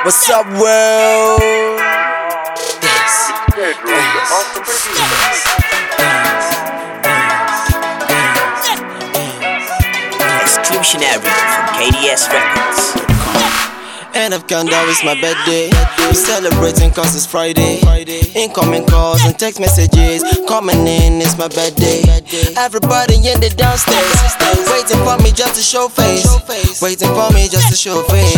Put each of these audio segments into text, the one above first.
What's up, world? Exclusionary from KDS Records. End of countdown, it's my birthday. We celebrating cause it's Friday. Incoming calls and text messages coming in, it's my birthday. Everybody in the downstairs waiting for me just to show face. Waiting for me just to show face.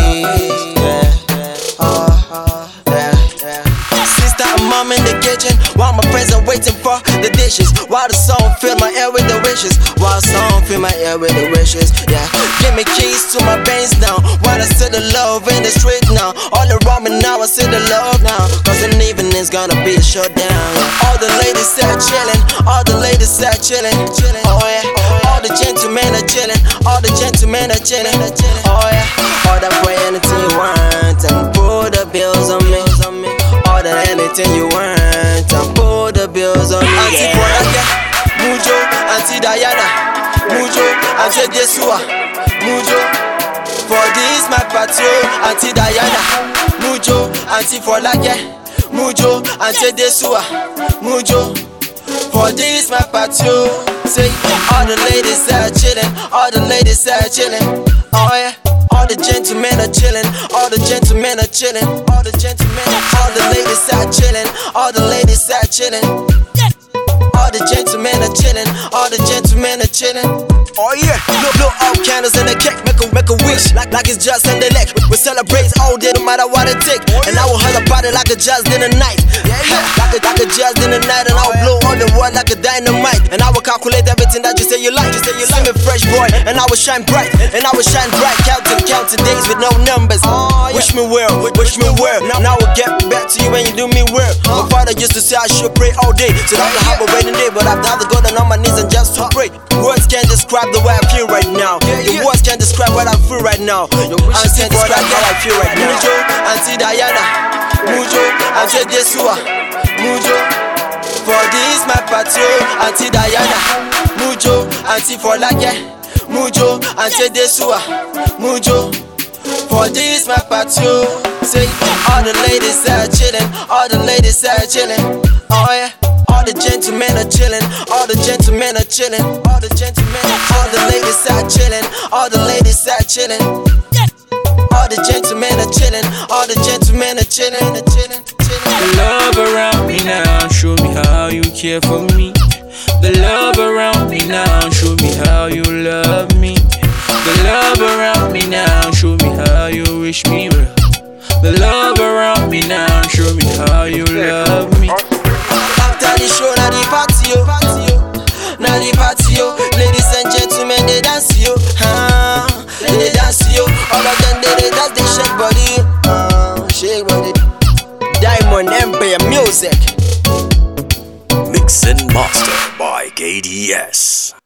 Sister and mom in the kitchen, while my friends are waiting for the dishes. While the song fill my ear with the wishes. While the song fill my ear with the wishes. Yeah, give me keys to my veins now. While I see the love in the street now. All around me now, I see the love now. Cause the evening's gonna be a shutdown. Yeah. All the ladies are chilling. All the ladies are chilling. Oh yeah. All the gentlemen are chilling. All the gentlemen are chilling. Oh yeah. Order for anything you want and put the bills on me. Order anything you want and put the bills on me. Auntie Boraga, Mujo, Auntie Diana, Mujo, Auntie Desua, Mujo. For this my patio, Auntie Diana, Mujo, Auntie Folake, Mujo, Auntie Desua, Mujo. For this my patio, say all the ladies are chilling, all the ladies are chilling. Oh yeah. All the gentlemen are chilling, all the gentlemen are chilling, all the gentlemen, all the ladies are chilling, all the ladies are chilling, all the gentlemen are chilling, all the gentlemen are chilling. Oh yeah, blow out candles and a cake, make a wish, like it's just in the leg. We celebrate all day, no matter what it take. And I will hold a party like a just in the night, like a just in the night. And I will blow on the world like a dynamite. And I will calculate everything that you say you like. See me fresh boy, and I will shine bright, and I will shine bright. Counting days with no numbers. Wish me well, wish me well. Now I will get back to you when you do me well. My father used to say I should pray all day, so that I have a rainy day. But I've had to go down on my knees and just to pray. Words can't describe the way I feel right now. Your words can't describe what I feel right now. Your words can't describe how I feel right now. Mujo, Auntie Diana, Mujo, Auntie Desua, Mujo. For this my patio, Auntie Diana, Mujo, Auntie Folake, Mujo, Auntie Desua, Mujo. For this my patio, say all the ladies are chilling, all the ladies are chilling. Oh yeah. All the gentlemen are chilling, all the gentlemen are chilling, all the gentlemen, all the ladies are chilling, all the ladies are chilling, all the gentlemen are chilling, all the gentlemen are chilling, chilling. The love around me now, show me how you care for me. The love around me now, show me how you love me. The love around me now, show me how you wish me well. The love around me now, show me how you love me. After the show, now the patio, now the patio. Ladies and gentlemen, they dance you, they dance you. All of them, they dance, they shake body, shake body. Diamond Empire Music. Mix and master by KDS.